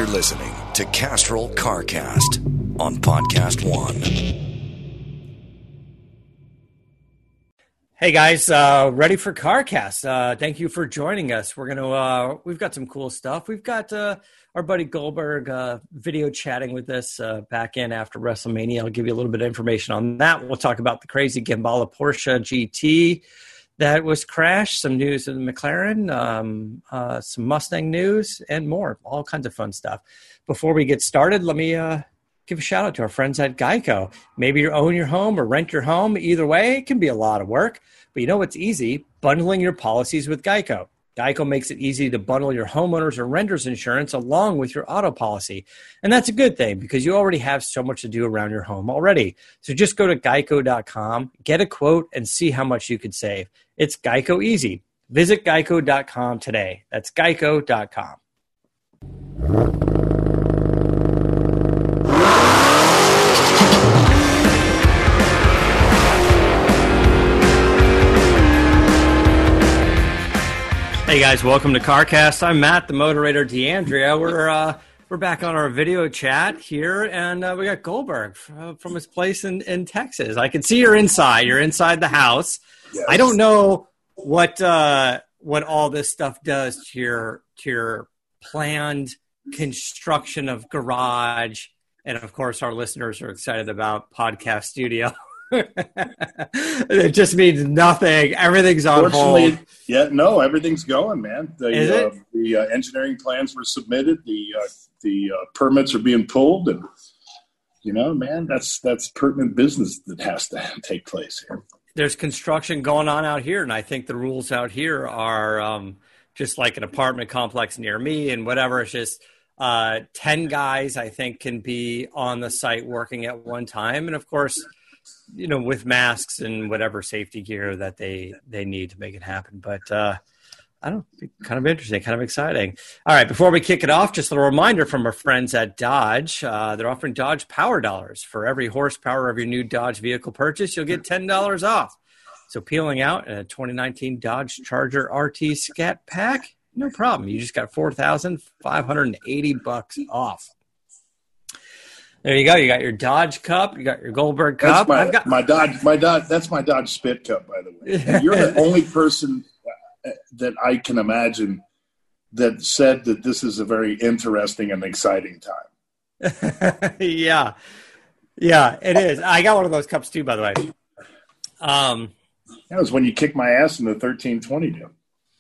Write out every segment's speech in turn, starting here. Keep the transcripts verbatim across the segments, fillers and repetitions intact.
listening to Castrol CarCast on Podcast One. Hey guys, uh, ready for CarCast? Uh, thank you for joining us. We're gonna, uh, we've got some cool stuff. We've got uh, our buddy Goldberg uh, video chatting with us uh, back in after WrestleMania. I'll give you a little bit of information on that. We'll talk about the crazy Gambala Porsche G T that was crashed, some news of the McLaren, um, uh, some Mustang news, and more. All kinds of fun stuff. Before we get started, let me uh, give a shout out to our friends at Geico. Maybe you own your home or rent your home. Either way, it can be a lot of work. But you know what's easy? Bundling your policies with Geico. Geico makes it easy to bundle your homeowners or renters insurance along with your auto policy. And that's a good thing because you already have so much to do around your home already. So just go to geico dot com, get a quote, and see how much you could save. It's Geico easy. Visit geico dot com today. That's geico dot com. Hey guys, welcome to CarCast. I'm Matt, the moderator, D'Andrea. We're uh, we're back on our video chat here, and uh, we got Goldberg f- from his place in, in Texas. I can see you're inside. You're inside the house. Yes. I don't know what uh, what all this stuff does to your to your planned construction of garage, and of course, our listeners are excited about podcast studio. It just means nothing. Everything's on hold. Yeah, no, everything's going, man. The Is it? Uh, the uh, engineering plans were submitted. The uh, the uh, permits are being pulled, and you know, man, that's that's pertinent business that has to take place here. There's construction going on out here, and I think the rules out here are um, just like an apartment complex near me and whatever. It's just uh, ten guys, I think, can be on the site working at one time, and of course, you know, with masks and whatever safety gear that they, they need to make it happen. But uh, I don't know, kind of interesting, kind of exciting. All right, before we kick it off, just a little reminder from our friends at Dodge. Uh, they're offering Dodge Power Dollars. For every horsepower of your new Dodge vehicle purchase, you'll get ten dollars off. So peeling out a twenty nineteen Dodge Charger R T Scat Pack, no problem. You just got four thousand five hundred eighty bucks off. There you go. You got your Dodge Cup. You got your Goldberg Cup. That's my, I've got my Dodge. My Dodge. That's my Dodge Spit Cup, by the way. And you're the only person that I can imagine that said that this is a very interesting and exciting time. yeah, yeah, it is. I got one of those cups too, by the way. Um, that was when you kicked my ass in the thirteen twenty deal.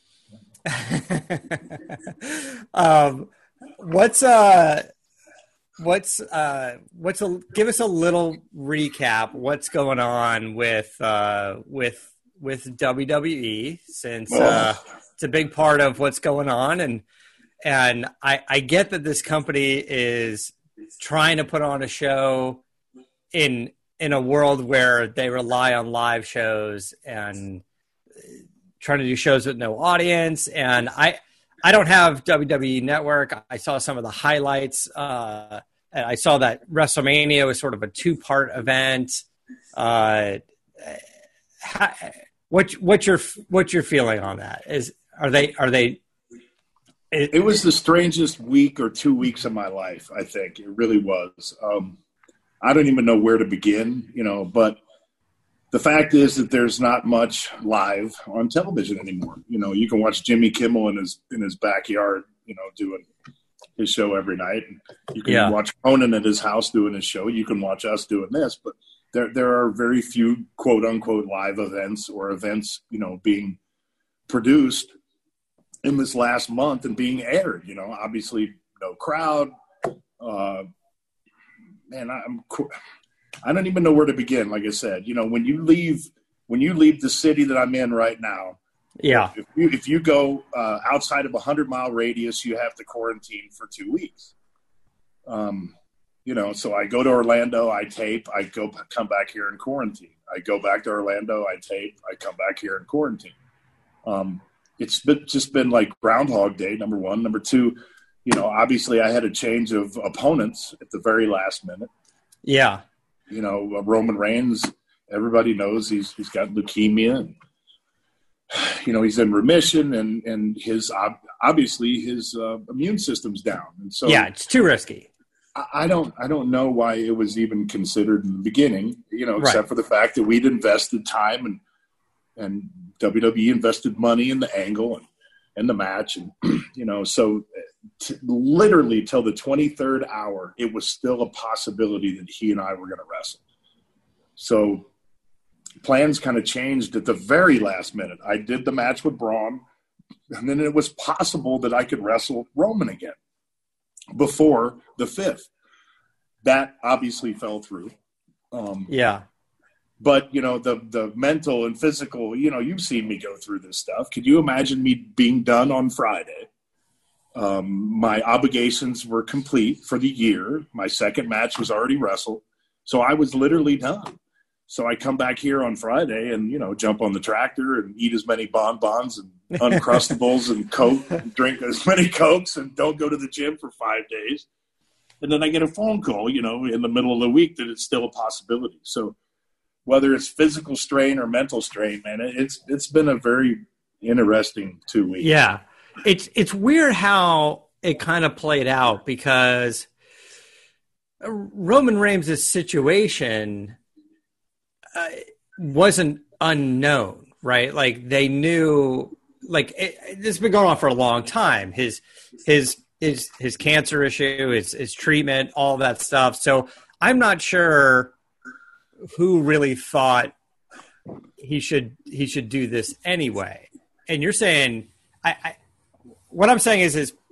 um, what's uh? What's uh what's a give us a little recap what's going on with uh with with W W E since uh it's a big part of what's going on, and and I I get that this company is trying to put on a show in in a world where they rely on live shows and trying to do shows with no audience, and I I don't have W W E Network. I saw some of the highlights. Uh, and I saw that WrestleMania was sort of a two-part event. Uh, how, what what's your what's your feeling on that? Is are they are they? It, it was the strangest week or two weeks of my life. I think it really was. Um, I don't even know where to begin, you know. But the fact is that there's not much live on television anymore. You know, you can watch Jimmy Kimmel in his in his backyard, you know, doing his show every night. You can yeah. watch Conan at his house doing his show. You can watch us doing this, but there there are very few quote unquote live events or events, you know, being produced in this last month and being aired. You know, obviously no crowd. Uh, man, I'm I don't even know where to begin. Like I said, you know, when you leave when you leave the city that I'm in right now. Yeah. If you, if you go uh, outside of a hundred-mile radius, you have to quarantine for two weeks. Um, you know, so I go to Orlando, I tape, I go come back here and quarantine. I go back to Orlando, I tape, I come back here and quarantine. Um, it's been, just been like Groundhog Day, number one. Number two, you know, obviously I had a change of opponents at the very last minute. Yeah. You know, uh, Roman Reigns, everybody knows he's he's got leukemia. And you know, he's in remission, and and his obviously his uh, immune system's down, and so yeah, it's too risky. I, I don't I don't know why it was even considered in the beginning, you know, except right. for the fact that we'd invested time and and W W E invested money in the angle and, and the match, and you know, so t- literally till the twenty-third hour, it was still a possibility that he and I were going to wrestle. So plans kind of changed at the very last minute. I did the match with Braun, and then it was possible that I could wrestle Roman again before the fifth. That obviously fell through. Um, yeah. But, you know, the the mental and physical, you know, you've seen me go through this stuff. Could you imagine me being done on Friday? Um, my obligations were complete for the year. My second match was already wrestled. So I was literally done. So I come back here on Friday and, you know, jump on the tractor and eat as many bonbons and Uncrustables and Coke and drink as many Cokes and don't go to the gym for five days. And then I get a phone call, you know, in the middle of the week that it's still a possibility. So whether it's physical strain or mental strain, man, it's it's been a very interesting two weeks. Yeah. It's, it's weird how it kind of played out because Roman Reigns' situation – Uh, wasn't unknown, right? Like they knew, like it, this has been going on for a long time. His, his, his, his cancer issue, his, his treatment, all that stuff. So I'm not sure who really thought he should, he should do this anyway. And you're saying, I, I what I'm saying is, is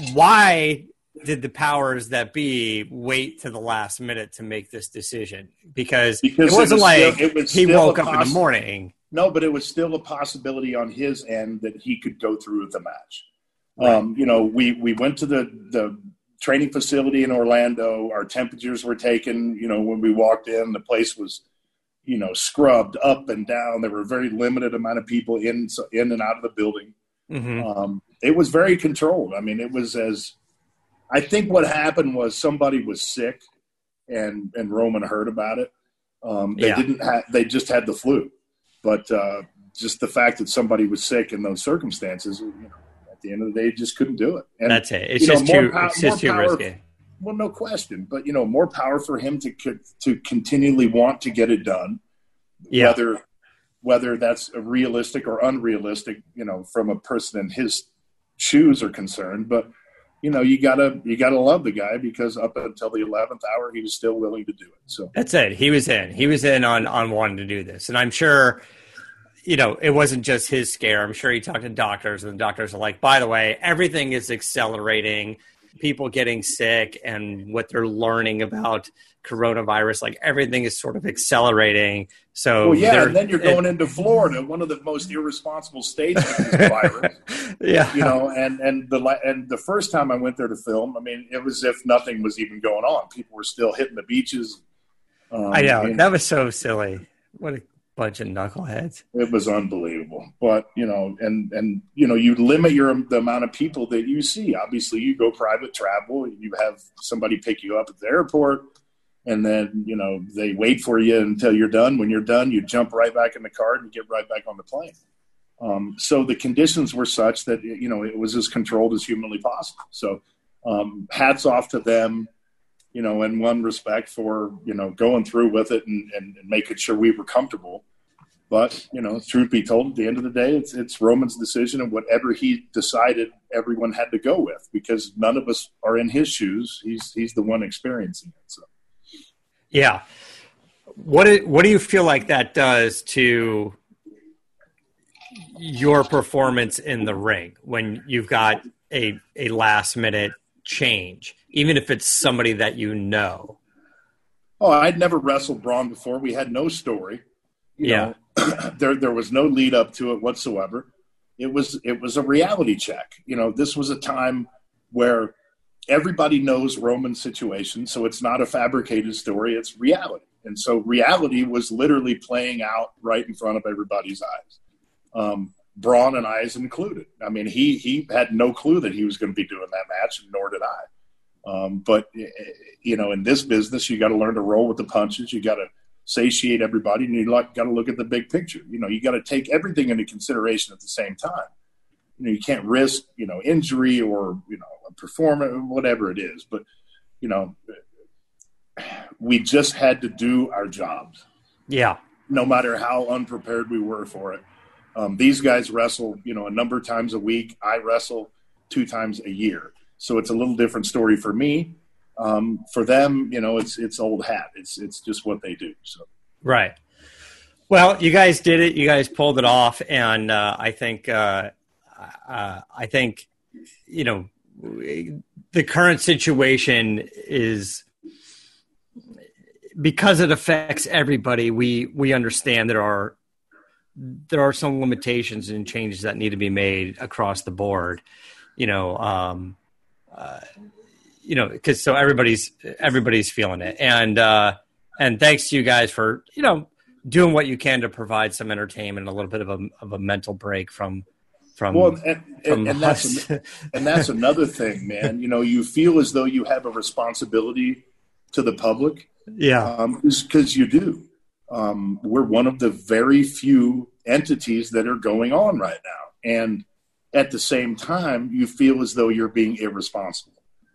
why did the powers that be wait to the last minute to make this decision? Because, because it wasn't it was like still, it was he woke up poss- in the morning. No, but it was still a possibility on his end that he could go through with the match. Right. Um, you know, we, we went to the, the training facility in Orlando. Our temperatures were taken. You know, when we walked in, the place was, you know, scrubbed up and down. There were a very limited amount of people in, in and out of the building. Mm-hmm. Um, it was very controlled. I mean, it was as – I think what happened was somebody was sick, and, and Roman heard about it. Um, they yeah. didn't have, they just had the flu, but uh, just the fact that somebody was sick in those circumstances, you know, at the end of the day, just couldn't do it. And, that's it. It's just know, too, pow- it's just too power, risky. Well, no question, but you know, more power for him to to continually want to get it done, yeah. whether whether that's realistic or unrealistic, you know, from a person in his shoes are concerned, but. You know, you gotta you gotta love the guy because up until the eleventh hour, he was still willing to do it. So that's it. He was in. He was in on on wanting to do this, and I'm sure, you know, it wasn't just his scare. I'm sure he talked to doctors, and the doctors are like, by the way, everything is accelerating. People getting sick and what they're learning about coronavirus, like everything is sort of accelerating. So well, yeah, and then you're going it, into Florida, one of the most irresponsible states with this virus. Yeah, you know, and and the and the first time I went there to film, I mean, it was as if nothing was even going on. People were still hitting the beaches. Um, I know, and that was so silly. What a bunch of knuckleheads. It was unbelievable. But, you know, and, and you know, you limit your the amount of people that you see. Obviously, you go private travel. You have somebody pick you up at the airport, and then, you know, they wait for you until you're done. When you're done, you jump right back in the car and you get right back on the plane. Um, so the conditions were such that, you know, it was as controlled as humanly possible. So um, hats off to them, you know, in one respect for, you know, going through with it and, and, and making sure we were comfortable. But, you know, truth be told, at the end of the day, it's it's Roman's decision, and whatever he decided, everyone had to go with, because none of us are in his shoes. He's he's the one experiencing it. So, yeah. What do, what do you feel like that does to your performance in the ring when you've got a a last minute change, even if it's somebody that you know? Oh, I'd never wrestled Braun before. We had no story. You yeah. know, there there was no lead up to it whatsoever. It was it was a reality check. You know, this was a time where everybody knows Roman's situation, so it's not a fabricated story, it's reality. And so reality was literally playing out right in front of everybody's eyes. Um, Braun and I is included. I mean, he he had no clue that he was going to be doing that match, nor did I. Um, but, you know, in this business, you got to learn to roll with the punches. You got to satiate everybody, and you like, got to look at the big picture. You know, you got to take everything into consideration at the same time. You know, you can't risk, you know, injury or, you know, a performance, whatever it is. But, you know, we just had to do our jobs. Yeah. No matter how unprepared we were for it. Um, these guys wrestle, you know, a number of times a week. I wrestle two times a year. So it's a little different story for me. Um, for them, you know, it's it's old hat. It's it's just what they do. So right. Well, you guys did it. You guys pulled it off, and uh, I think uh, uh, I think you know the current situation is because it affects everybody. We we understand there are there are some limitations and changes that need to be made across the board. You know. Um, uh, You know, because so everybody's everybody's feeling it, and uh, and thanks to you guys for you know doing what you can to provide some entertainment, and a little bit of a of a mental break from from. Well, and, from and, and that's and that's another thing, man. You know, you feel as though you have a responsibility to the public, yeah, because um, you do. Um, we're one of the very few entities that are going on right now, and at the same time, you feel as though you're being irresponsible.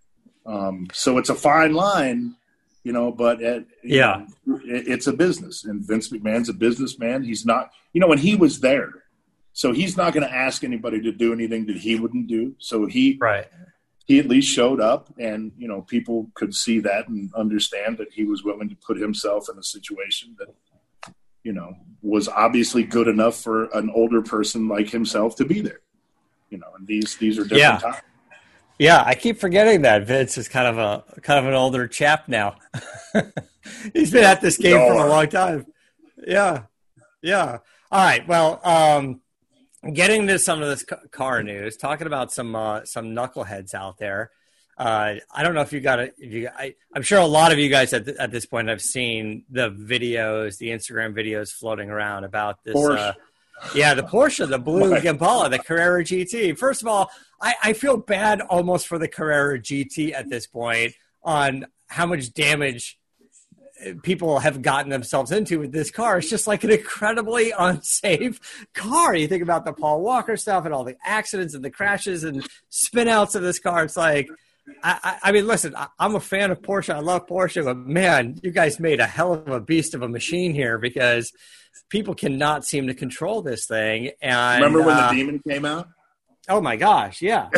Um, so it's a fine line, you know, but at, yeah, know, it, it's a business, and Vince McMahon's a businessman. He's not, you know, and he was there, so he's not going to ask anybody to do anything that he wouldn't do. So he, right. he at least showed up, and, you know, people could see that and understand that he was willing to put himself in a situation that, you know, was obviously good enough for an older person like himself to be there, you know, and these, these are different yeah. times. Yeah, I keep forgetting that Vince is kind of a kind of an older chap now. He's been at this game for a long time. Yeah, yeah. All right. Well, um, getting to some of this car news, talking about some uh, some knuckleheads out there. Uh, I don't know if you got it. If you, I, I'm sure a lot of you guys at th- at this point have seen the videos, the Instagram videos floating around about this. Uh, yeah, the Porsche, the blue Impala, the Carrera G T. First of all, I, I feel bad almost for the Carrera G T at this point on how much damage people have gotten themselves into with this car. It's just like an incredibly unsafe car. You think about the Paul Walker stuff and all the accidents and the crashes and spin outs of this car. It's like, I, I, I mean, listen, I, I'm a fan of Porsche. I love Porsche, but man, you guys made a hell of a beast of a machine here, because people cannot seem to control this thing. And remember when uh, the Demon came out? Oh my gosh, yeah.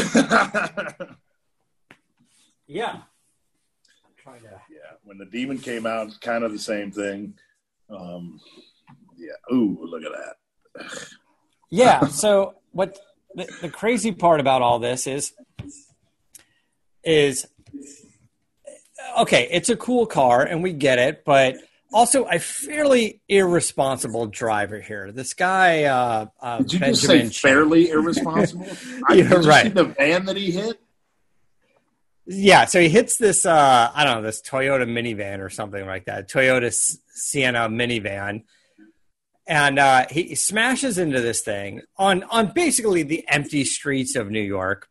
yeah. I'm trying to Yeah, when the Demon came out, it's kind of the same thing. Um, yeah. Ooh, look at that. yeah, so what the, the crazy part about all this is is okay, it's a cool car and we get it, but also a fairly irresponsible driver here. This guy, uh, uh, did you Benjamin just say fairly irresponsible? I, You're did you right. see the van that he hit? Yeah, so he hits this, uh, I don't know, this Toyota minivan or something like that, Toyota Sienna minivan, and uh, he smashes into this thing on on basically the empty streets of New York.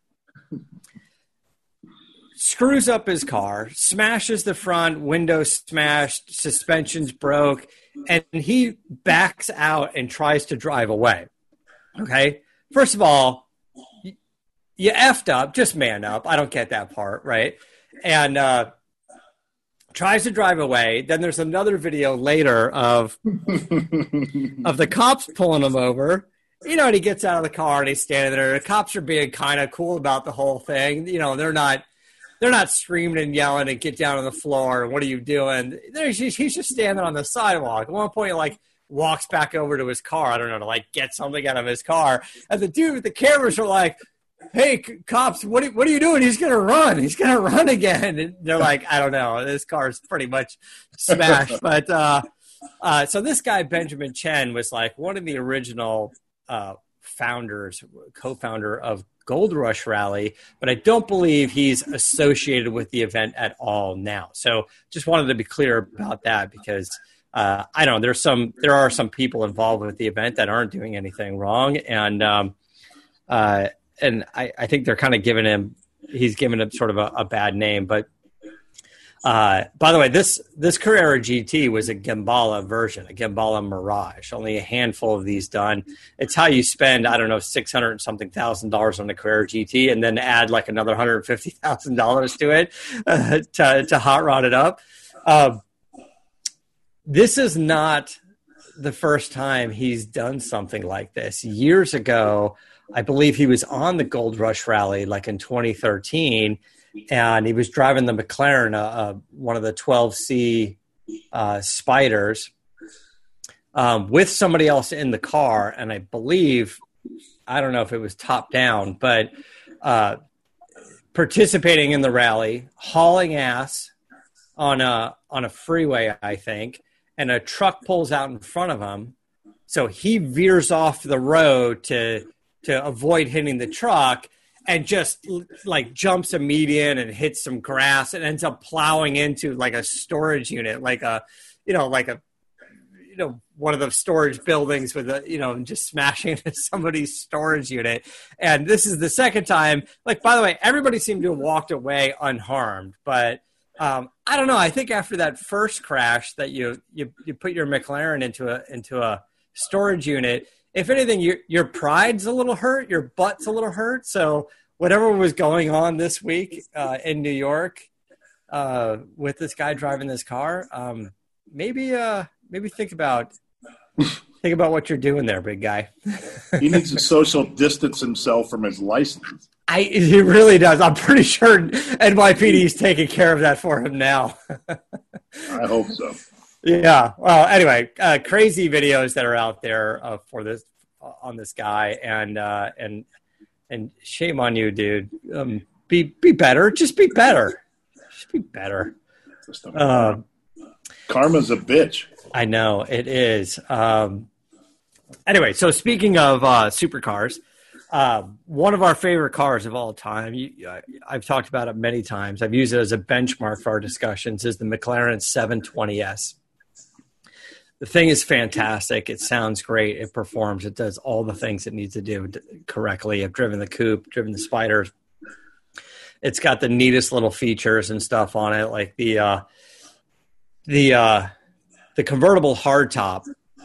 Screws up his car, smashes the front, window smashed, suspension's broke, and he backs out and tries to drive away. Okay? First of all, you effed up, just man up. I don't get that part, right? And uh, tries to drive away. Then there's another video later of, of the cops pulling him over. You know, and he gets out of the car and he's standing there. The cops are being kind of cool about the whole thing. You know, they're not – They're not screaming and yelling and get down on the floor. What are you doing? There's, he's just standing on the sidewalk. At one point, he like walks back over to his car. I don't know, to like get something out of his car. And the dude with the cameras are like, "Hey, cops, what are, what are you doing? He's going to run. He's going to run again." And they're like, "I don't know. This car's pretty much smashed." But uh, uh, so this guy, Benjamin Chen, was like one of the original uh, founders, co-founder of Gold Rush Rally, but I don't believe he's associated with the event at all now. So just wanted to be clear about that, because uh, I don't know, there's some, there are some people involved with the event that aren't doing anything wrong. And, um, uh, and I, I think they're kind of giving him, he's given him sort of a, a bad name, but Uh, by the way, this this Carrera G T was a Gembala version, a Gembala Mirage. Only a handful of these done. It's how you spend, I don't know, six hundred and something thousand dollars on the Carrera G T, and then add like another hundred and fifty thousand dollars to it uh, to to hot rod it up. Uh, this is not the first time he's done something like this. Years ago, I believe he was on the Gold Rush Rally, like in twenty thirteen. And he was driving the McLaren, uh, uh, one of the twelve C uh, Spiders, um, with somebody else in the car. And I believe, I don't know if it was top down, but uh, participating in the rally, hauling ass on a on a freeway, I think, and a truck pulls out in front of him. So he veers off the road to to avoid hitting the truck. And just like jumps a median and hits some grass and ends up plowing into like a storage unit, like a, you know, like a, you know, one of the storage buildings with a, you know, just smashing into somebody's storage unit. And this is the second time. Like, by the way, everybody seemed to have walked away unharmed, but um, I don't know. I think after that first crash that you you you put your McLaren into a into a storage unit. If anything, your your pride's a little hurt, your butt's a little hurt. So whatever was going on this week uh, in New York uh, with this guy driving this car, um, maybe uh, maybe think about think about what you're doing there, big guy. He needs to social distance himself from his license. I he really does. I'm pretty sure N Y P D is taking care of that for him now. I hope so. Yeah. Well, anyway, uh, crazy videos that are out there uh, for this uh, on this guy, and uh, and and shame on you, dude. Um, be be better. Just be better. Just be better. Uh, Karma's a bitch. I know it is. Um, anyway, so speaking of uh, supercars, uh, one of our favorite cars of all time. You, uh, I've talked about it many times. I've used it as a benchmark for our discussions. Is the McLaren seven twenty S. The thing is fantastic. It sounds great. It performs. It does all the things it needs to do correctly. I've driven the coupe, driven the Spiders. It's got the neatest little features and stuff on it, like the uh, the uh, the convertible hardtop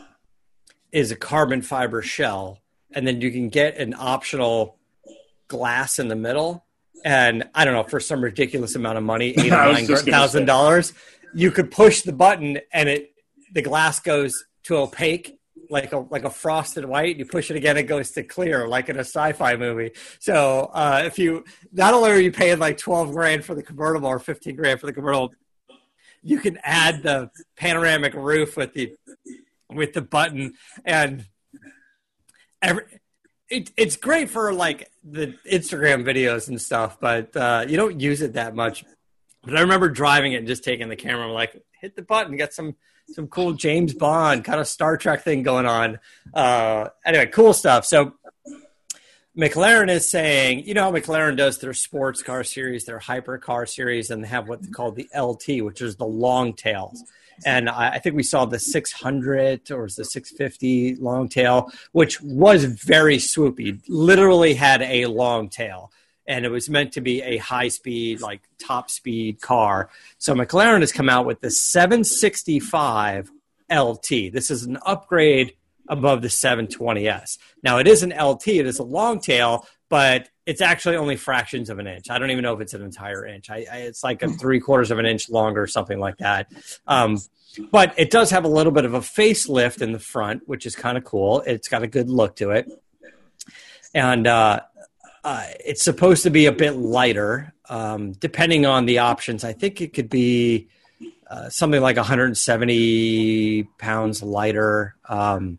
is a carbon fiber shell, and then you can get an optional glass in the middle. And I don't know, for some ridiculous amount of money, eight or nine thousand dollars, you could push the button and it. The glass goes to opaque, like a like a frosted white. You push it again, it goes to clear, like in a sci-fi movie. So uh, if you not only are you paying like twelve grand for the convertible or fifteen grand for the convertible, you can add the panoramic roof with the with the button, and every, it, it's great for like the Instagram videos and stuff. But uh, you don't use it that much. But I remember driving it and just taking the camera, I'm like, hit the button, got some. Some cool James Bond kind of Star Trek thing going on. Uh, anyway, cool stuff. So McLaren is saying, you know how McLaren does their sports car series, their hypercar series, and they have what they call the L T, which is the long tails. And I, I think we saw the six hundred or was the six fifty long tail, which was very swoopy, literally had a long tail. And it was meant to be a high-speed, like top-speed car. So McLaren has come out with the seven sixty-five L T. This is an upgrade above the seven twenty S. Now, it is an L T. It is a long tail, but it's actually only fractions of an inch. I don't even know if it's an entire inch. I, I, it's like a three-quarters of an inch longer, something like that. Um, but it does have a little bit of a facelift in the front, which is kind of cool. It's got a good look to it. And uh Uh, it's supposed to be a bit lighter, um, depending on the options. I think it could be uh, something like one hundred seventy pounds lighter. Um,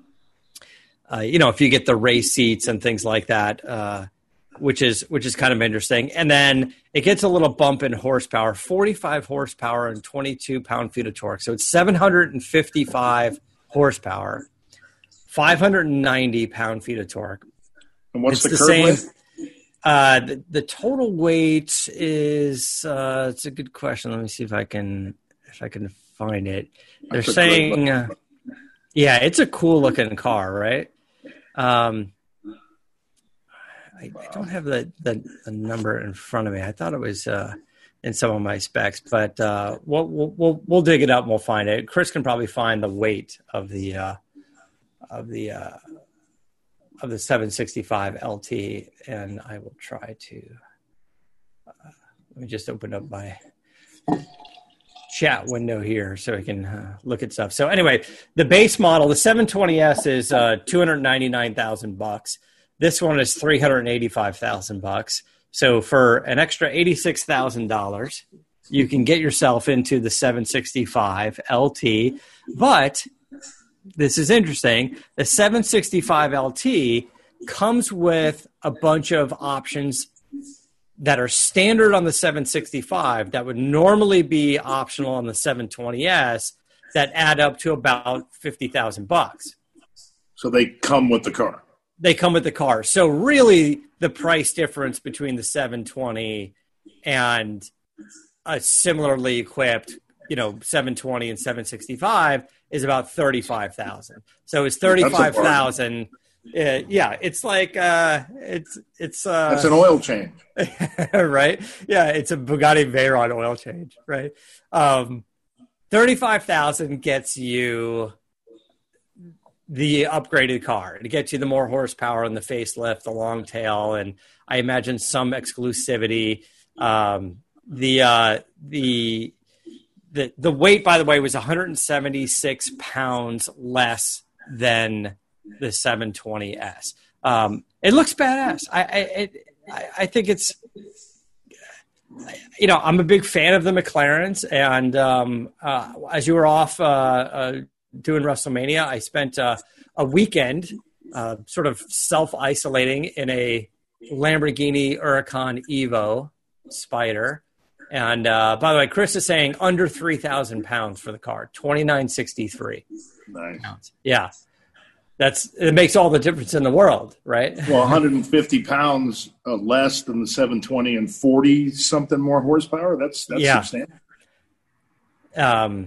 uh, you know, if you get the race seats and things like that, uh, which is which is kind of interesting. And then it gets a little bump in horsepower, forty-five horsepower and twenty-two pound-feet of torque. So it's seven hundred fifty-five horsepower, five hundred ninety pound-feet of torque. And what's it's the, the curb weight? Uh, the, the total weight is uh, it's a good question. Let me see if I can if I can find it. They're That's saying, uh, yeah, it's a cool looking car, right? Um, I, wow. I don't have the, the the number in front of me. I thought it was uh, in some of my specs, but uh, we'll, we'll we'll dig it up and we'll find it. Chris can probably find the weight of the uh, of the uh, of the seven sixty-five L T, and I will try to. Uh, let me just open up my chat window here so I can uh, look at stuff. So anyway, the base model, the seven twenty S, is uh, two hundred ninety-nine thousand bucks. This one is three hundred eighty-five thousand bucks. So for an extra eighty-six thousand dollars, you can get yourself into the seven sixty-five L T. But this is interesting. The seven sixty-five L T comes with a bunch of options that are standard on the seven sixty-five that would normally be optional on the seven twenty S that add up to about fifty thousand bucks. So they come with the car. They come with the car. So really the price difference between the seven twenty and a similarly equipped, you know, seven twenty and seven sixty-five is about thirty-five thousand. So it's thirty-five thousand. Uh, yeah, it's like uh, it's it's uh, that's an oil change, right? Yeah, it's a Bugatti Veyron oil change, right? Um, thirty-five thousand gets you the upgraded car. It gets you the more horsepower and the facelift, the long tail, and I imagine some exclusivity. Um, the uh, the the the weight, by the way, was one hundred seventy-six pounds less than the seven twenty S. Um, it looks badass. I I, it, I I think it's, you know, I'm a big fan of the McLarens, and um, uh, as you were off uh, uh, doing WrestleMania, I spent uh, a weekend uh, sort of self-isolating in a Lamborghini Huracan Evo Spider. And uh, by the way, Chris is saying under three thousand pounds for the car, twenty-nine sixty-three. Nice. Pounds. Yeah. That's, it makes all the difference in the world, right? Well, one hundred fifty pounds uh, less than the seven twenty and forty something more horsepower. That's that's yeah. substantial. Um,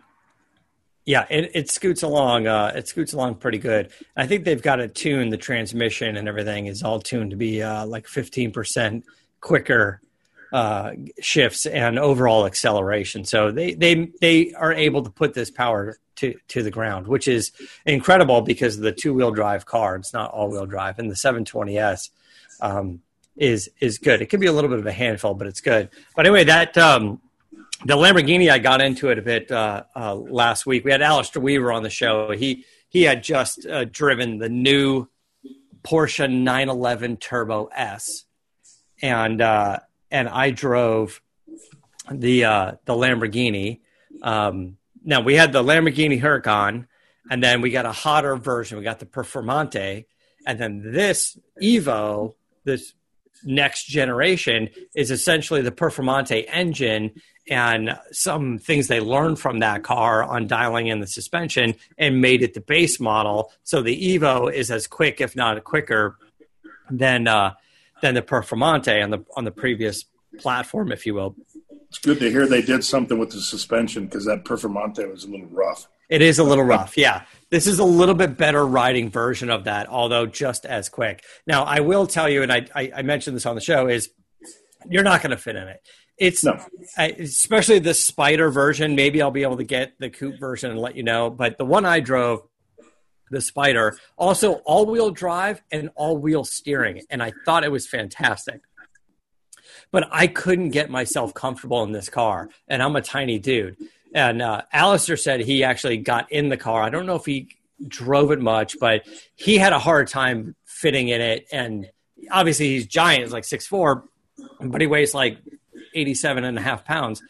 yeah, it, it scoots along. Uh, it scoots along pretty good. I think they've got it tuned. The transmission and everything is all tuned to be uh, like fifteen percent quicker uh, shifts and overall acceleration. So they they they are able to put this power to to the ground, which is incredible because of the two-wheel drive car. It's not all-wheel drive, and the seven twenty S um, is is good. It could be a little bit of a handful, but it's good. But anyway, that um, the Lamborghini, I got into it a bit uh, uh, last week. We had Alistair Weaver on the show. He he had just uh, driven the new Porsche nine eleven Turbo S, and uh, and I drove the uh, the Lamborghini. Um, Now, we had the Lamborghini Huracan, and then we got a hotter version. We got the Performante, and then this Evo, this next generation, is essentially the Performante engine and some things they learned from that car on dialing in the suspension and made it the base model. So the Evo is as quick, if not quicker, than uh, than the Performante on the on the previous platform, if you will. It's good to hear they did something with the suspension because that Performante was a little rough. It is a little rough, yeah. This is a little bit better riding version of that, although just as quick. Now, I will tell you, and I, I, I mentioned this on the show, is you're not going to fit in it. It's no. I, especially the Spider version. Maybe I'll be able to get the coupe version and let you know. But the one I drove, the Spider, also all-wheel drive and all-wheel steering, and I thought it was fantastic. But I couldn't get myself comfortable in this car, and I'm a tiny dude. And uh, Alistair said he actually got in the car. I don't know if he drove it much, but he had a hard time fitting in it. And obviously he's giant. He's like six foot four, but he weighs like eighty-seven and a half pounds.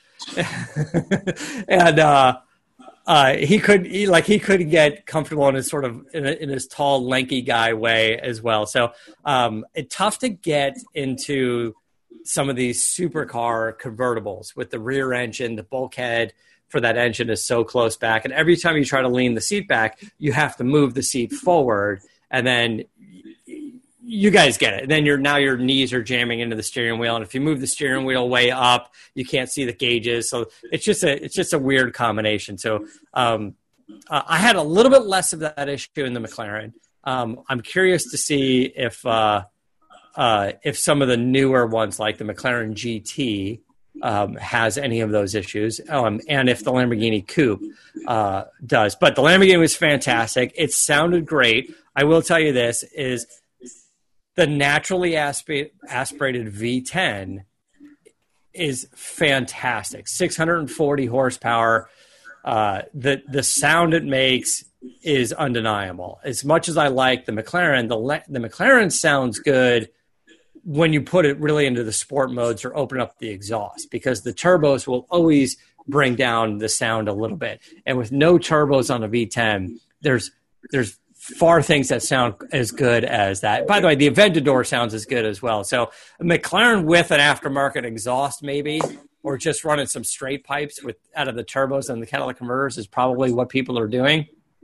and uh, uh, he could he, like he couldn't get comfortable in his sort of in, a, in his tall, lanky guy way as well. So um, it's tough to get into some of these supercar convertibles with the rear engine. The bulkhead for that engine is so close back. And every time you try to lean the seat back, you have to move the seat forward. And then you guys get it. And then you're, now your knees are jamming into the steering wheel. And if you move the steering wheel way up, you can't see the gauges. So it's just a, it's just a weird combination. So um, uh, I had a little bit less of that issue in the McLaren. Um, I'm curious to see if, uh, Uh, if some of the newer ones like the McLaren G T um, has any of those issues, um, and if the Lamborghini Coupe uh, does. But the Lamborghini was fantastic. It sounded great. I will tell you this, is the naturally asp- aspirated V ten is fantastic. six hundred forty horsepower. Uh, the, the sound it makes is undeniable. As much as I like the McLaren, the, the McLaren sounds good when you put it really into the sport modes or open up the exhaust, because the turbos will always bring down the sound a little bit. And with no turbos on a V ten, there's there's far things that sound as good as that. By the way, the Aventador sounds as good as well. So a McLaren with an aftermarket exhaust maybe, or just running some straight pipes with out of the turbos and the catalytic converters is probably what people are doing.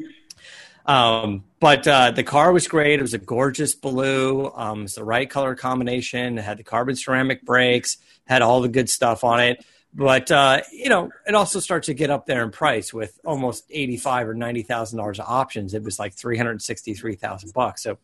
Um, but uh, the car was great. It was a gorgeous blue. Um, it's the right color combination. It had the carbon ceramic brakes, had all the good stuff on it. But, uh, you know, it also starts to get up there in price with almost eighty-five or ninety thousand dollars of options. It was like three hundred sixty-three thousand bucks. So,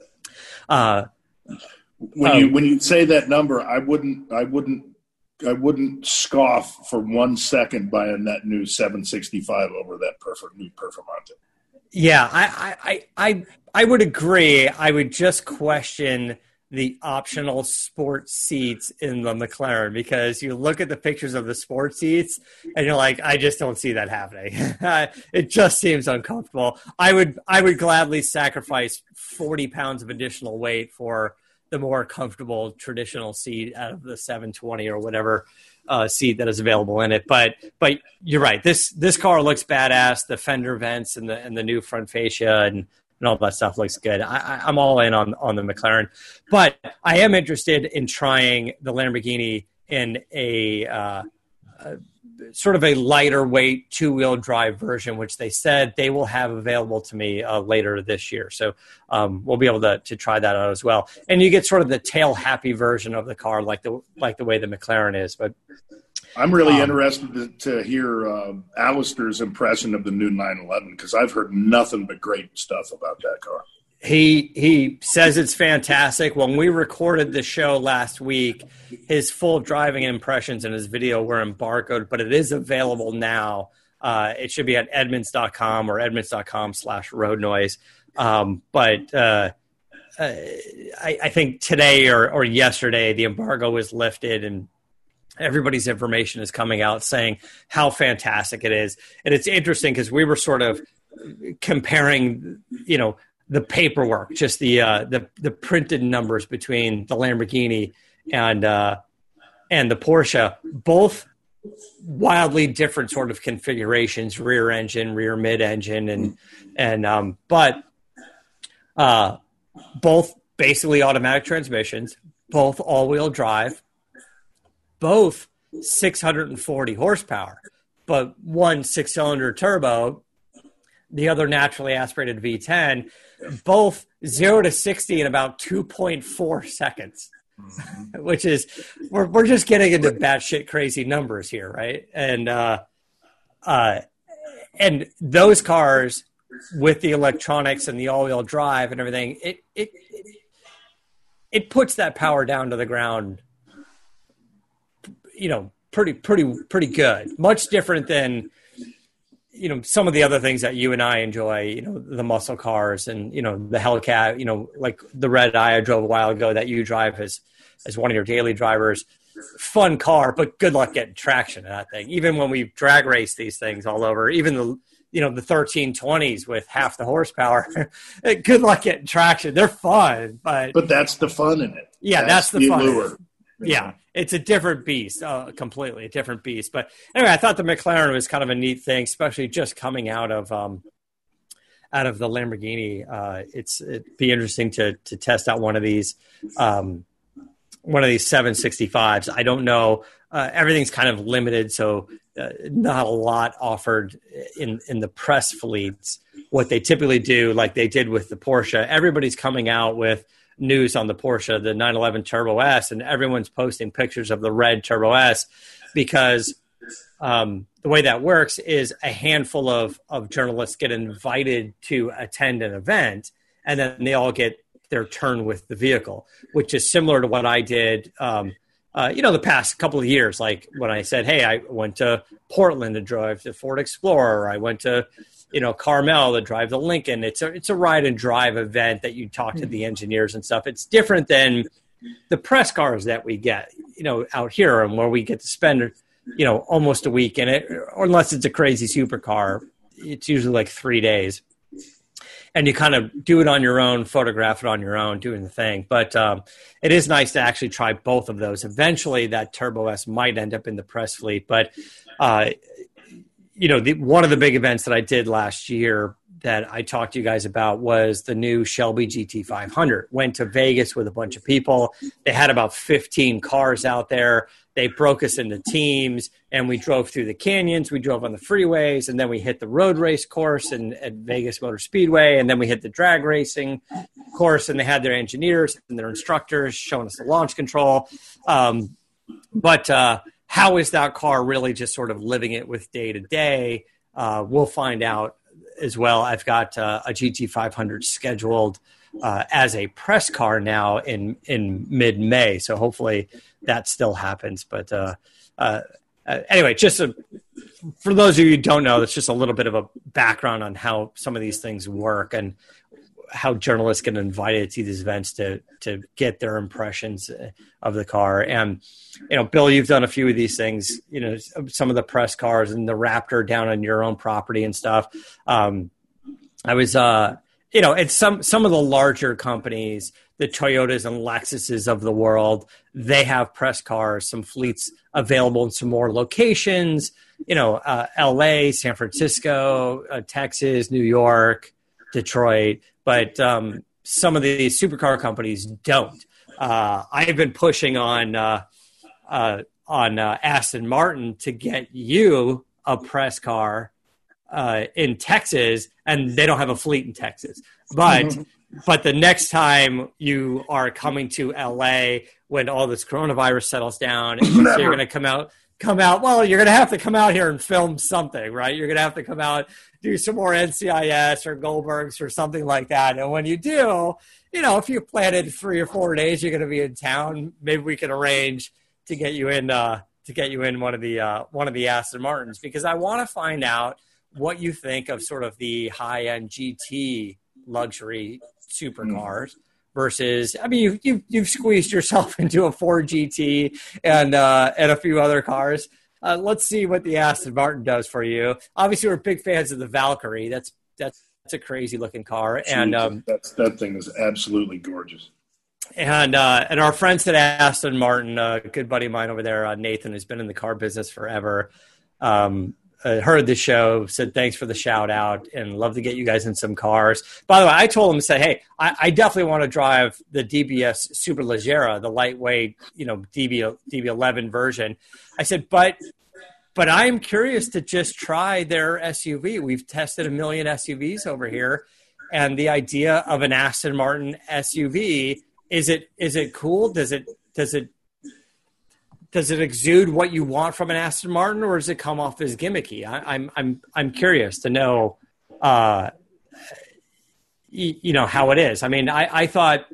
uh, when um, you when you say that number, I wouldn't I wouldn't I wouldn't scoff for one second buying that new seven sixty-five over that perfect new Performante. Yeah, I, I, I, I would agree. I would just question the optional sport seats in the McLaren, because you look at the pictures of the sport seats and you're like, I just don't see that happening. It just seems uncomfortable. I would, I would gladly sacrifice forty pounds of additional weight for the more comfortable traditional seat out of the seven twenty or whatever uh, seat that is available in it. But, but you're right. This, this car looks badass. The fender vents and the, and the new front fascia and, and all that stuff looks good. I, I, I'm all in on, on the McLaren, but I am interested in trying the Lamborghini in a, uh, a sort of a lighter weight two-wheel drive version, which they said they will have available to me uh, later this year. So um, we'll be able to, to try that out as well. And you get sort of the tail happy version of the car, like the, like the way the McLaren is. But I'm really um, interested to, to hear uh, Alistair's impression of the new nine eleven, because I've heard nothing but great stuff about that car. He he says it's fantastic. When we recorded the show last week, his full driving impressions and his video were embargoed, but it is available now. Uh, it should be at Edmunds dot com or Edmunds dot com slash road noise. Um, but uh, uh, I, I think today or, or yesterday, the embargo was lifted and everybody's information is coming out saying how fantastic it is. And it's interesting because we were sort of comparing, you know, the paperwork, just the, uh, the, the printed numbers between the Lamborghini and, uh, and the Porsche, both wildly different sort of configurations, rear engine, rear mid engine. And, and, um, but, uh, both basically automatic transmissions, both all wheel drive, both six hundred forty horsepower, but one six cylinder turbo, the other naturally aspirated V ten, both zero to sixty in about two point four seconds, mm-hmm. which is, we're, we're just getting into batshit crazy numbers here. Right. And, uh, uh, and those cars with the electronics and the all wheel drive and everything, it, it, it, it puts that power down to the ground, you know, pretty, pretty, pretty good. Much different than, you know, some of the other things that you and I enjoy, you know, the muscle cars and, you know, the Hellcat, you know, like the Red Eye I drove a while ago that you drive as, as one of your daily drivers. Fun car, but good luck getting traction in that thing. Even when we drag race these things all over, even the, you know, the thirteen twenties with half the horsepower, good luck getting traction. They're fun, but. But that's the fun in it. Yeah, that's, that's the, the fun. Allure. Yeah, it's a different beast, uh, completely a different beast. But anyway, I thought the McLaren was kind of a neat thing, especially just coming out of um, out of the Lamborghini. Uh, it's it'd be interesting to to test out one of these um, one of these seven sixty-fives. I don't know. Uh, everything's kind of limited, so uh, not a lot offered in in the press fleets. What they typically do, like they did with the Porsche, everybody's coming out with news on the Porsche, the nine eleven Turbo S, and everyone's posting pictures of the red Turbo S because um, the way that works is a handful of, of journalists get invited to attend an event, and then they all get their turn with the vehicle, which is similar to what I did um, uh, you know, the past couple of years, like when I said, hey, I went to Portland to drive the Ford Explorer. I went to, you know, Carmel to drive the Lincoln. It's a, it's a ride and drive event that you talk to the engineers and stuff. It's different than the press cars that we get, you know, out here, and where we get to spend, you know, almost a week in it, or unless it's a crazy supercar, it's usually like three days. And you kind of do it on your own, photograph it on your own, doing the thing. But um, it is nice to actually try both of those. Eventually, that Turbo S might end up in the press fleet. But, uh, you know, the, one of the big events that I did last year that I talked to you guys about was the new Shelby G T five hundred. Went to Vegas with a bunch of people. They had about fifteen cars out there. They broke us into teams, and we drove through the canyons. We drove on the freeways, and then we hit the road race course in, at Vegas Motor Speedway, and then we hit the drag racing course, and they had their engineers and their instructors showing us the launch control. Um, but uh, how is that car really just sort of living it with day to day? Uh, we'll find out as well. I've got uh, a G T five hundred scheduled uh, as a press car now in, in mid-May. So hopefully that still happens. But uh, uh, uh, anyway, just a, for those of you who don't know, it's just a little bit of a background on how some of these things work and how journalists get invited to these events to to get their impressions of the car. And, you know, Bill, you've done a few of these things, you know, some of the press cars and the Raptor down on your own property and stuff. Um, I was, uh, you know, it's some, some of the larger companies, the Toyotas and Lexuses of the world, they have press cars, some fleets available in some more locations, you know, uh, L A, San Francisco, uh, Texas, New York, Detroit. But um, some of these supercar companies don't. Uh, I've been pushing on uh, uh, on uh, Aston Martin to get you a press car uh, in Texas, and they don't have a fleet in Texas. But mm-hmm. but the next time you are coming to L A when all this coronavirus settles down, and so you're going to come out. Come out. Well, you're going to have to come out here and film something, right? You're going to have to come out, do some more N C I S or Goldbergs or something like that. And when you do, you know, if you planted three or four days, you're going to be in town. Maybe we can arrange to get you in, uh, to get you in one of the, uh, one of the Aston Martins, because I want to find out what you think of sort of the high end G T luxury supercars. Mm. Versus, I mean, you, you, you've squeezed yourself into a Ford G T and uh, and a few other cars. Uh, let's see what the Aston Martin does for you. Obviously, we're big fans of the Valkyrie. That's that's, that's a crazy looking car, and um, that's that thing is absolutely gorgeous. And uh, and our friends at Aston Martin, uh, a good buddy of mine over there, uh, Nathan, who's been in the car business forever. Um, Uh, heard the show, said thanks for the shout out, and love to get you guys in some cars. By the way, I told him, said, hey, I, I definitely want to drive the D B S Superleggera, the lightweight, you know, D B D B eleven version. I said, but but I'm curious to just try their S U V. We've tested a million S U Vs over here, and the idea of an Aston Martin S U V, is it is it cool? Does it does it Does it exude what you want from an Aston Martin, or does it come off as gimmicky? I, I'm I'm I'm curious to know, uh, you, you know, how it is. I mean, I, I thought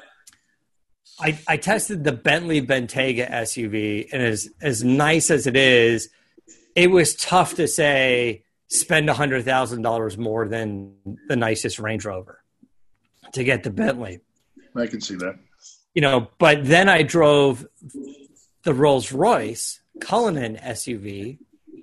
I I tested the Bentley Bentayga S U V, and as as nice as it is, it was tough to say spend a hundred thousand dollars more than the nicest Range Rover to get the Bentley. I can see that. You know, but then I drove the Rolls-Royce Cullinan S U V,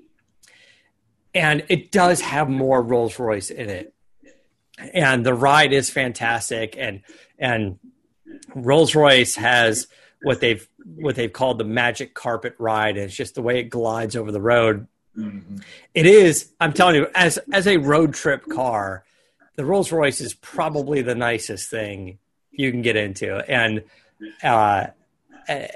and it does have more Rolls-Royce in it. And the ride is fantastic, and and Rolls-Royce has what they've what they've called the magic carpet ride, and it's just the way it glides over the road. Mm-hmm. It is, I'm telling you, as as a road trip car, the Rolls-Royce is probably the nicest thing you can get into. And uh, uh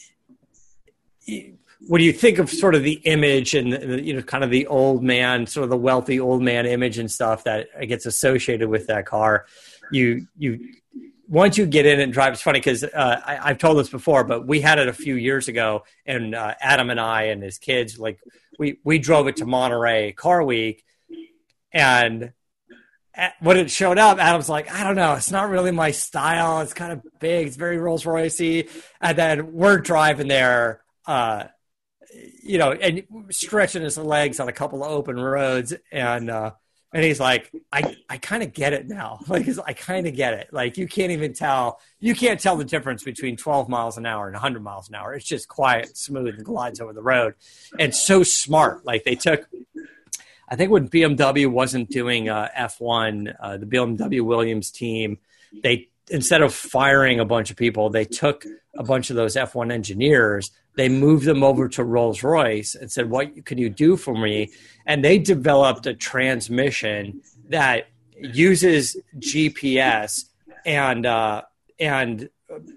when you think of sort of the image and the, you know, kind of the old man, sort of the wealthy old man image and stuff that gets associated with that car, you you once you get in and drive, it's funny because uh, I, I've told this before, but we had it a few years ago, and uh, Adam and I and his kids, like we we drove it to Monterey Car Week, and when it showed up, Adam's like, I don't know, it's not really my style. It's kind of big. It's very Rolls Royce-y. And then we're driving there, uh, you know, and stretching his legs on a couple of open roads. And, uh, and he's like, I, I kind of get it now. Like, I kind of get it. Like, you can't even tell, you can't tell the difference between twelve miles an hour and one hundred miles an hour. It's just quiet, smooth, and glides over the road. And so smart. Like, they took, I think when B M W wasn't doing uh, F one, uh, the B M W Williams team, they, instead of firing a bunch of people, they took a bunch of those F one engineers, they moved them over to Rolls-Royce and said, what can you do for me? And they developed a transmission that uses G P S and uh, and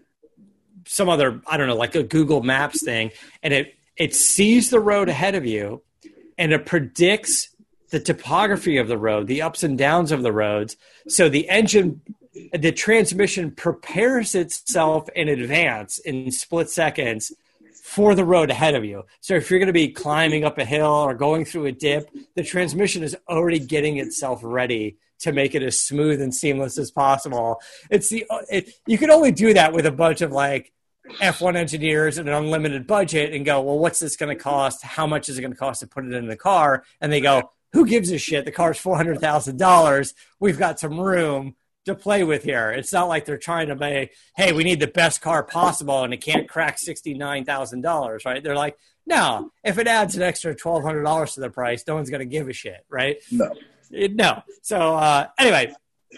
some other, I don't know, like a Google Maps thing. And it, it sees the road ahead of you, and it predicts the topography of the road, the ups and downs of the roads. So the engine, the transmission prepares itself in advance in split seconds for the road ahead of you. So if you're going to be climbing up a hill or going through a dip, the transmission is already getting itself ready to make it as smooth and seamless as possible. It's the it, you can only do that with a bunch of like F one engineers and an unlimited budget and go, well, what's this going to cost? How much is it going to cost to put it in the car? And they go, who gives a shit? The car's four hundred thousand dollars. We've got some room to play with here. It's not like they're trying to make, hey, we need the best car possible and it can't crack sixty-nine thousand dollars, right? They're like, no, if it adds an extra twelve hundred dollars to the price, no one's going to give a shit, right? No. It, no. So uh, anyway,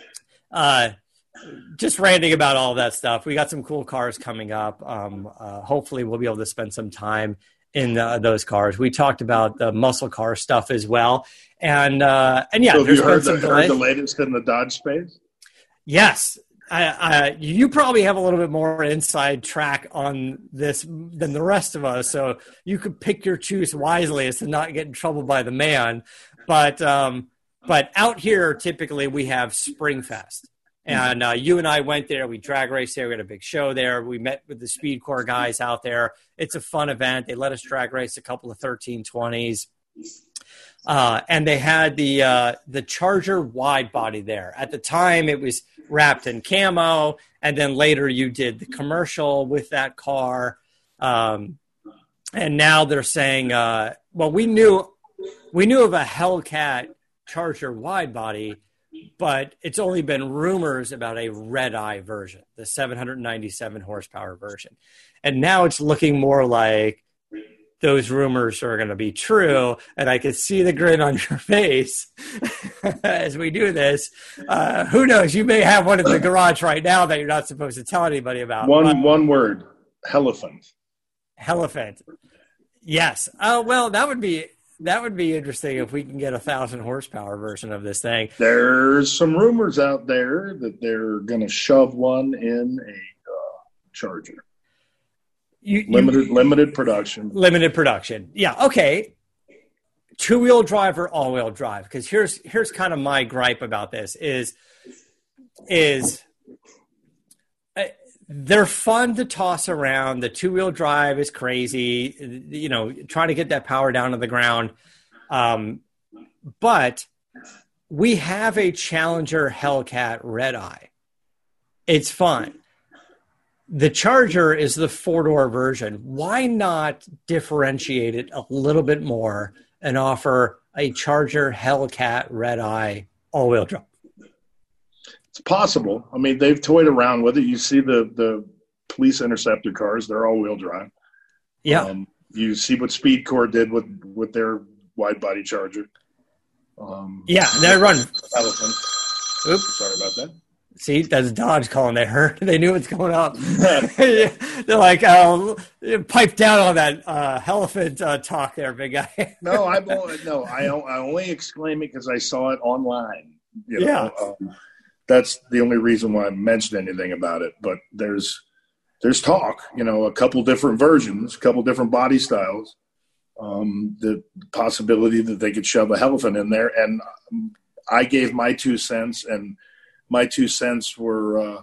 uh, just ranting about all of that stuff. We got some cool cars coming up. Um, uh, hopefully we'll be able to spend some time in uh, those cars. We talked about the muscle car stuff as well. And, uh, and yeah, so have there's you heard, been the, some heard the latest in the Dodge space? Yes. I, I, you probably have a little bit more inside track on this than the rest of us. So you could pick your choose wisely as to not get in trouble by the man. But, um, but out here, typically we have Springfest. And uh, you and I went there. We drag raced there. We had a big show there. We met with the Speed Corps guys out there. It's a fun event. They let us drag race a couple of thirteen twenties. Uh, and they had the uh, the Charger wide body there. At the time, it was wrapped in camo. And then later you did the commercial with that car. Um, and now they're saying, uh, well, we knew we knew of a Hellcat Charger wide body, but it's only been rumors about a red-eye version, the seven hundred ninety-seven horsepower version. And now it's looking more like those rumors are going to be true. And I can see the grin on your face as we do this. Uh, who knows? You may have one in the garage right now that you're not supposed to tell anybody about. One, but, one word, Helephant. Helephant. Yes. Oh, well, that would be... That would be interesting if we can get a thousand horsepower version of this thing. There's some rumors out there that they're going to shove one in a uh, Charger. You, limited you, limited production. Limited production. Yeah. Okay. Two wheel drive or all wheel drive? Because here's here's kind of my gripe about this is is. Uh, They're fun to toss around. The two-wheel drive is crazy, you know, trying to get that power down to the ground. Um, but we have a Challenger Hellcat Red Eye. It's fun. The Charger is the four-door version. Why not differentiate it a little bit more and offer a Charger Hellcat Red Eye all-wheel drive? It's possible. I mean, they've toyed around with it. You see the, the police interceptor cars; they're all-wheel drive. Yeah. Um, you see what Speed Corps did with, with their wide-body Charger. Um, yeah, they run. Elephant. Oops, sorry about that. See, that's Dodge calling. They heard. They knew what's going up. They're like, oh, pipe down on that uh, elephant uh, talk there, big guy. no, I no, I I only exclaim it because I saw it online. You know? Yeah. Um, That's the only reason why I mentioned anything about it. But there's there's talk, you know, a couple different versions, a couple different body styles, um, the possibility that they could shove a Helephant in there. And I gave my two cents, and my two cents were uh,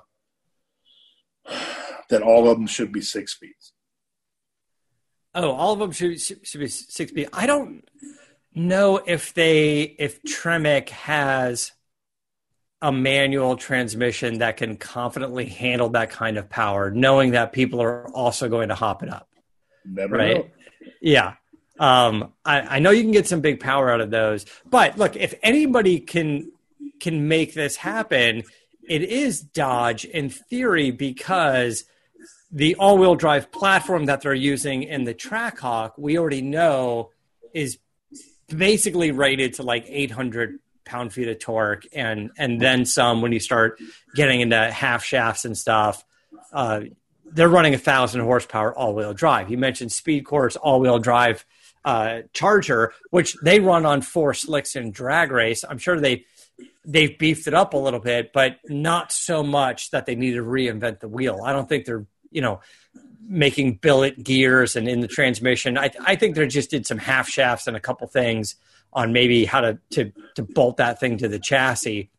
that all of them should be six speeds. Oh, all of them should, should be six speed. I don't know if they if Tremec has a manual transmission that can confidently handle that kind of power, knowing that people are also going to hop it up. Never right? know. Yeah. Um, I, I know you can get some big power out of those, but look, if anybody can can make this happen, it is Dodge in theory, because the all-wheel drive platform that they're using in the Trackhawk, we already know is basically rated to like eight hundred pound-feet of torque, and and then some when you start getting into half shafts and stuff. Uh, they're running a thousand horsepower all-wheel drive. You mentioned Speed Course all-wheel drive uh, Charger, which they run on four slicks in drag race. I'm sure they they've beefed it up a little bit, but not so much that they need to reinvent the wheel. I don't think they're you know making billet gears and in the transmission. I I think they just did some half shafts and a couple things on maybe how to to to bolt that thing to the chassis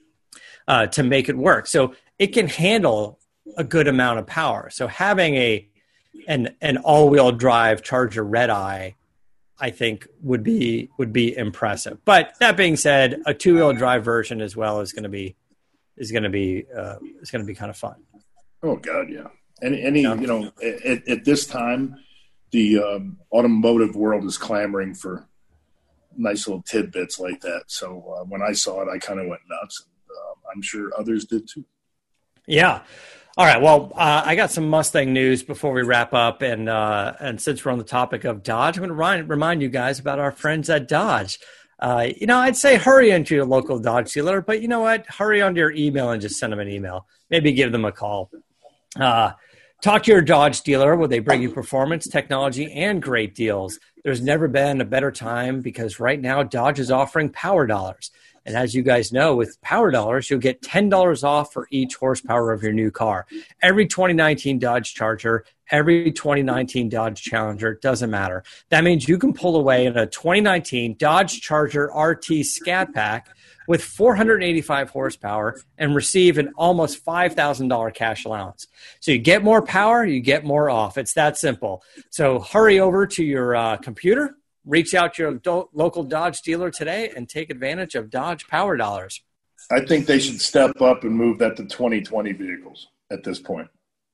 uh, to make it work. So it can handle a good amount of power. So having a an an all-wheel drive Charger Red Eye, I think would be would be impressive. But that being said, a two-wheel drive version as well is going to be is going to be uh, is going to be kind of fun. Oh God, yeah. Any any yeah. you know at, at this time, the um, automotive world is clamoring for nice little tidbits like that. So uh, when I saw it, I kind of went nuts. And, uh, I'm sure others did too. Yeah. All right. Well, uh, I got some Mustang news before we wrap up. And uh, and since we're on the topic of Dodge, I'm going to remind, remind you guys about our friends at Dodge. Uh, you know, I'd say hurry into your local Dodge dealer, but you know what? Hurry onto your email and just send them an email. Maybe give them a call. Uh, talk to your Dodge dealer where they bring you performance, technology, and great deals. There's never been a better time because right now Dodge is offering Power Dollars. And as you guys know, with Power Dollars, you'll get ten dollars off for each horsepower of your new car. Every twenty nineteen Dodge Charger, every twenty nineteen Dodge Challenger, doesn't matter. That means you can pull away in a twenty nineteen Dodge Charger R T Scat Pack with four hundred eighty-five horsepower and receive an almost five thousand dollars cash allowance. So you get more power, you get more off. It's that simple. So hurry over to your uh, computer. Reach out to your do- local Dodge dealer today and take advantage of Dodge Power Dollars. I think they should step up and move that to twenty twenty vehicles at this point.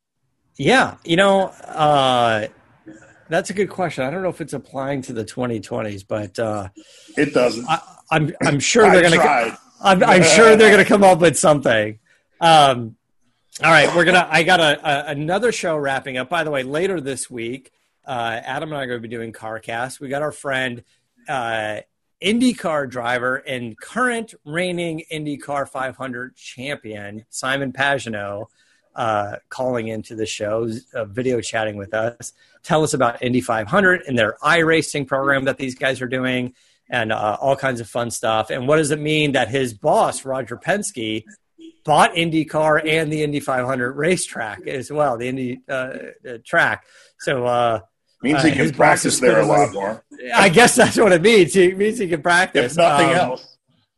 Yeah, you know, uh, that's a good question. I don't know if it's applying to the twenty twenties, but uh, it doesn't. I, I'm I'm sure they're going to. I'm, I'm sure they're going to come up with something. Um, all right, we're gonna. I got a, a another show wrapping up. By the way, later this week. Uh, Adam and I are going to be doing CarCast. We got our friend, uh, IndyCar driver and current reigning IndyCar five hundred champion, Simon Pagenaud, uh, calling into the show, uh, video chatting with us. Tell us about Indy five hundred and their iRacing program that these guys are doing and uh, all kinds of fun stuff. And what does it mean that his boss, Roger Penske, bought IndyCar and the Indy five hundred racetrack as well, the Indy uh, track. So, uh, means he uh, can practice there a lot more. I guess that's what it means. It means he can practice. If nothing um, else.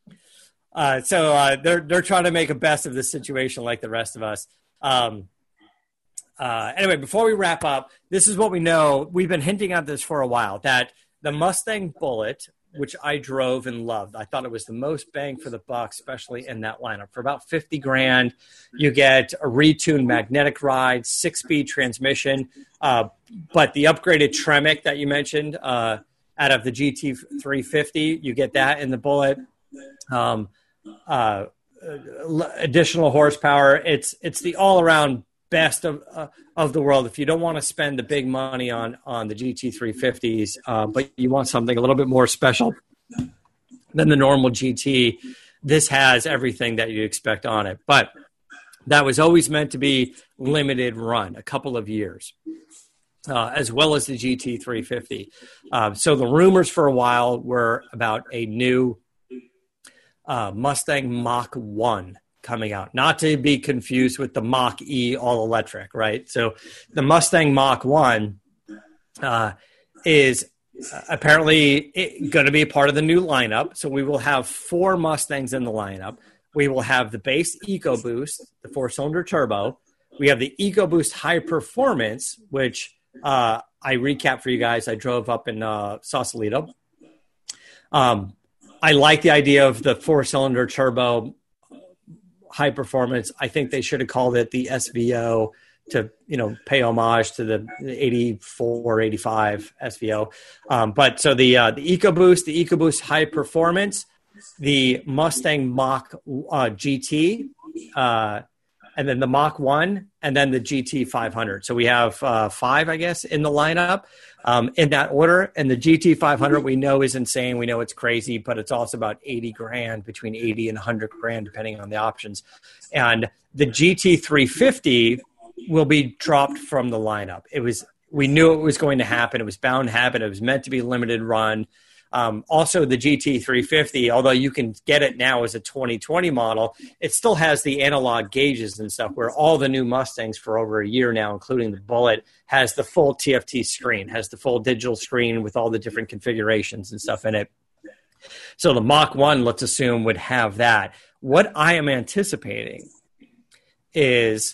Uh, so uh, they're they're trying to make a best of this situation like the rest of us. Um, uh, anyway, before we wrap up, this is what we know. We've been hinting at this for a while, that the Mustang Bullitt, which I drove and loved, I thought it was the most bang for the buck, especially in that lineup. For about fifty grand, you get a retuned magnetic ride, six-speed transmission, uh, but the upgraded Tremec that you mentioned uh, out of the G T three fifty, you get that in the Bullitt. Um, uh, additional horsepower. It's it's the all-around best of uh, of the world. If you don't want to spend the big money on on the G T three fifties, uh, but you want something a little bit more special than the normal G T, this has everything that you expect on it. But that was always meant to be limited run, a couple of years, uh, as well as the G T three fifty. Uh, so the rumors for a while were about a new uh, Mustang Mach one coming out, not to be confused with the Mach E all-electric, right? So the Mustang Mach one uh, is apparently going to be a part of the new lineup. So we will have four Mustangs in the lineup. We will have the base EcoBoost, the four-cylinder turbo. We have the EcoBoost High Performance, which uh, I recap for you guys. I drove up in uh, Sausalito. Um, I like the idea of the four-cylinder turbo high performance. I think they should have called it the S V O to, you know, pay homage to the eighty-four, eighty-five S V O. Um, but so the, uh, the EcoBoost, the EcoBoost high performance, the Mustang Mach uh, G T, uh, and then the Mach one, and then the G T five hundred. So we have uh, five, I guess, in the lineup um, in that order. And the G T five hundred we know is insane. We know it's crazy, but it's also about eighty grand, between eighty and one hundred grand, depending on the options. And the G T three fifty will be dropped from the lineup. It was, we knew it was going to happen. It was bound to happen. It was meant to be limited run. Um, also, the G T three fifty, although you can get it now as a twenty twenty model, it still has the analog gauges and stuff, where all the new Mustangs for over a year now, including the Bullet, has the full T F T screen, has the full digital screen with all the different configurations and stuff in it. So the Mach one, let's assume, would have that. What I am anticipating is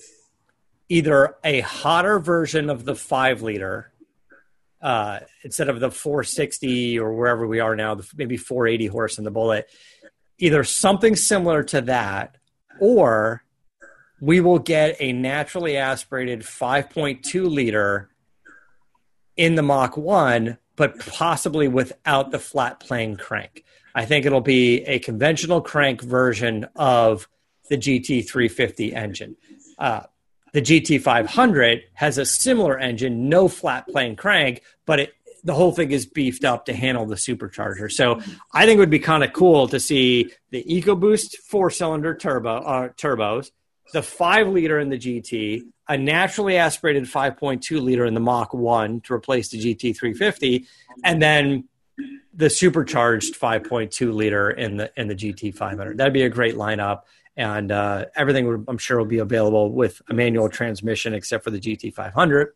either a hotter version of the five liter, uh, instead of the four sixty or wherever we are now, maybe four eighty horse in the Bullet, either something similar to that, or we will get a naturally aspirated five point two liter in the Mach one, but possibly without the flat plane crank. I think it'll be a conventional crank version of the G T three fifty engine. Uh, The G T five hundred has a similar engine, no flat plane crank, but it, the whole thing is beefed up to handle the supercharger. So I think it would be kind of cool to see the EcoBoost four-cylinder turbo uh, turbos, the five liter in the G T, a naturally aspirated five point two liter in the Mach one to replace the G T three fifty, and then the supercharged five point two liter in the in the G T five hundred. That'd be a great lineup. And uh, everything, would, I'm sure, will be available with a manual transmission, except for the G T five hundred.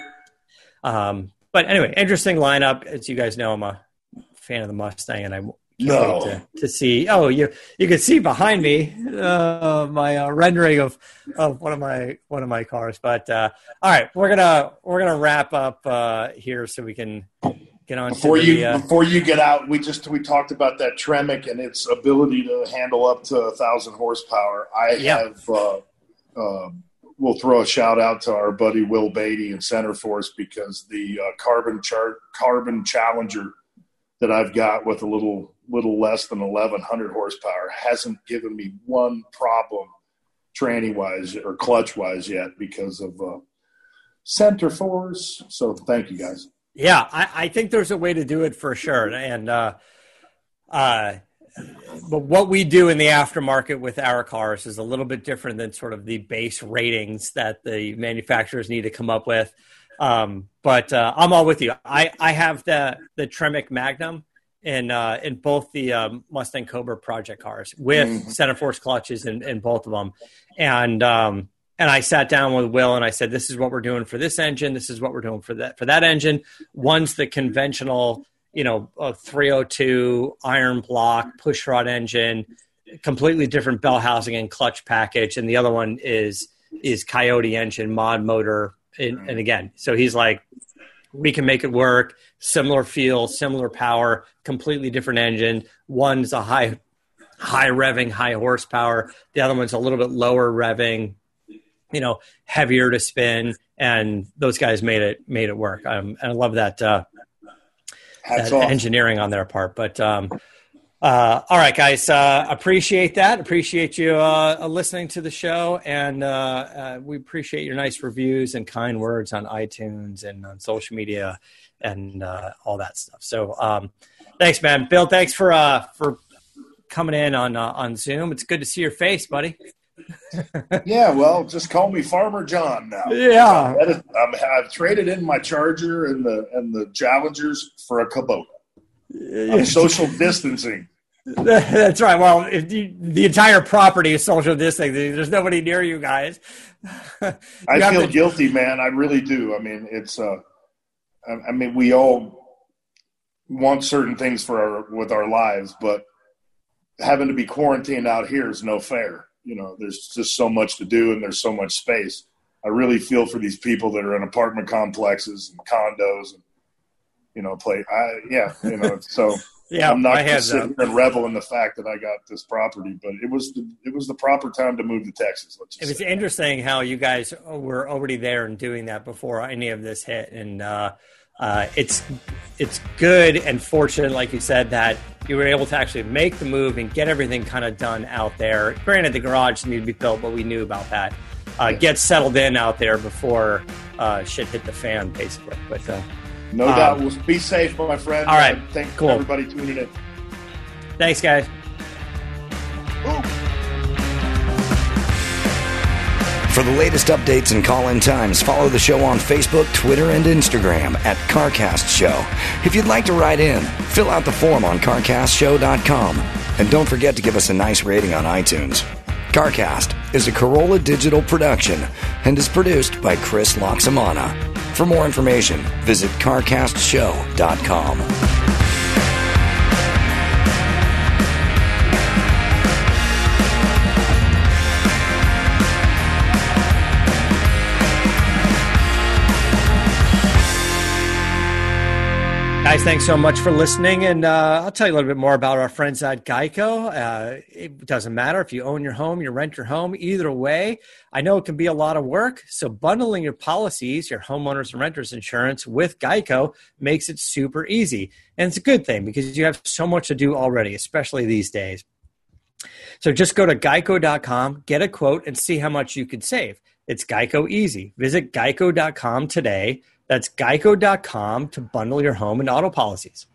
Um, but anyway, interesting lineup. As you guys know, I'm a fan of the Mustang, and I can't no. wait to, to see. Oh, you you can see behind me uh, my uh, rendering of, of one of my one of my cars. But uh, all right, we're gonna we're gonna wrap up uh, here so we can get on before to you the, uh, before you get out. We just we talked about that Tremec and its ability to handle up to a thousand horsepower. I yeah. have. Uh, uh, we'll throw a shout out to our buddy Will Beatty in Center Force, because the uh, carbon chart carbon Challenger that I've got with a little little less than eleven hundred horsepower hasn't given me one problem tranny wise or clutch wise yet because of uh, Center Force. So thank you guys. Yeah, I, I think there's a way to do it for sure. And, uh, uh, but what we do in the aftermarket with our cars is a little bit different than sort of the base ratings that the manufacturers need to come up with. Um, but uh, I'm all with you. I, I have the, the Tremec Magnum in, uh, in both the um, Mustang Cobra project cars with mm-hmm. Center Force clutches in, in both of them. And, um, And I sat down with Will and I said, this is what we're doing for this engine. This is what we're doing for that, for that engine. One's the conventional, you know, a three oh two iron block pushrod engine, completely different bell housing and clutch package. And the other one is, is Coyote engine, mod motor. And, and again, so he's like, we can make it work. Similar feel, similar power, completely different engine. One's a high, high revving, high horsepower. The other one's a little bit lower revving, you know, heavier to spin, and those guys made it made it work. Um, and I love that, uh, that engineering on their part. But um, uh, all right, guys, uh, appreciate that. Appreciate you uh, listening to the show, and uh, uh, we appreciate your nice reviews and kind words on iTunes and on social media and uh, all that stuff. So um, thanks, man. Bill, thanks for uh, for coming in on uh, on Zoom. It's good to see your face, buddy. Yeah, well, just call me Farmer John now. Yeah, I'm, I've traded in my Charger and the and the Challengers for a Kubota. I'm social distancing. That's right. Well, if you, the entire property is social distancing, there's nobody near you guys. you I feel to... guilty, man. I really do. I mean, it's. Uh, I, I mean, we all want certain things for our with our lives, but having to be quarantined out here is no fair. You know, there's just so much to do and there's so much space. I really feel for these people that are in apartment complexes and condos and, you know, play. I, yeah, you know, so Yeah, I'm not I going to had sit that. here and revel in the fact that I got this property, but it was the, it was the proper time to move to Texas. Let's just It was say. interesting how you guys were already there and doing that before any of this hit, and uh, uh, it's it's good and fortunate, like you said, that you were able to actually make the move and get everything kind of done out there. Granted, the garage needed to be built, but we knew about that. Uh, Yeah. Get settled in out there before uh, shit hit the fan, basically. But uh, No um, doubt. Well, be safe, my friend. all right. Uh, thanks Cool. for everybody tuning in. thanks, guys. Ooh. For the latest updates and call-in times, follow the show on Facebook, Twitter, and Instagram at CarCast Show. If you'd like to write in, fill out the form on car cast show dot com. And don't forget to give us a nice rating on iTunes. CarCast is a Corolla Digital production and is produced by Chris Loxamana. For more information, visit car cast show dot com. Guys, thanks so much for listening, and uh, I'll tell you a little bit more about our friends at Geico. Uh, it doesn't matter if you own your home, you rent your home, either way. I know it can be a lot of work, so bundling your policies, your homeowners and renters insurance with Geico makes it super easy. And it's a good thing because you have so much to do already, especially these days. So just go to geico dot com, get a quote, and see how much you could save. It's Geico easy. Visit geico dot com today. That's geico dot com to bundle your home and auto policies.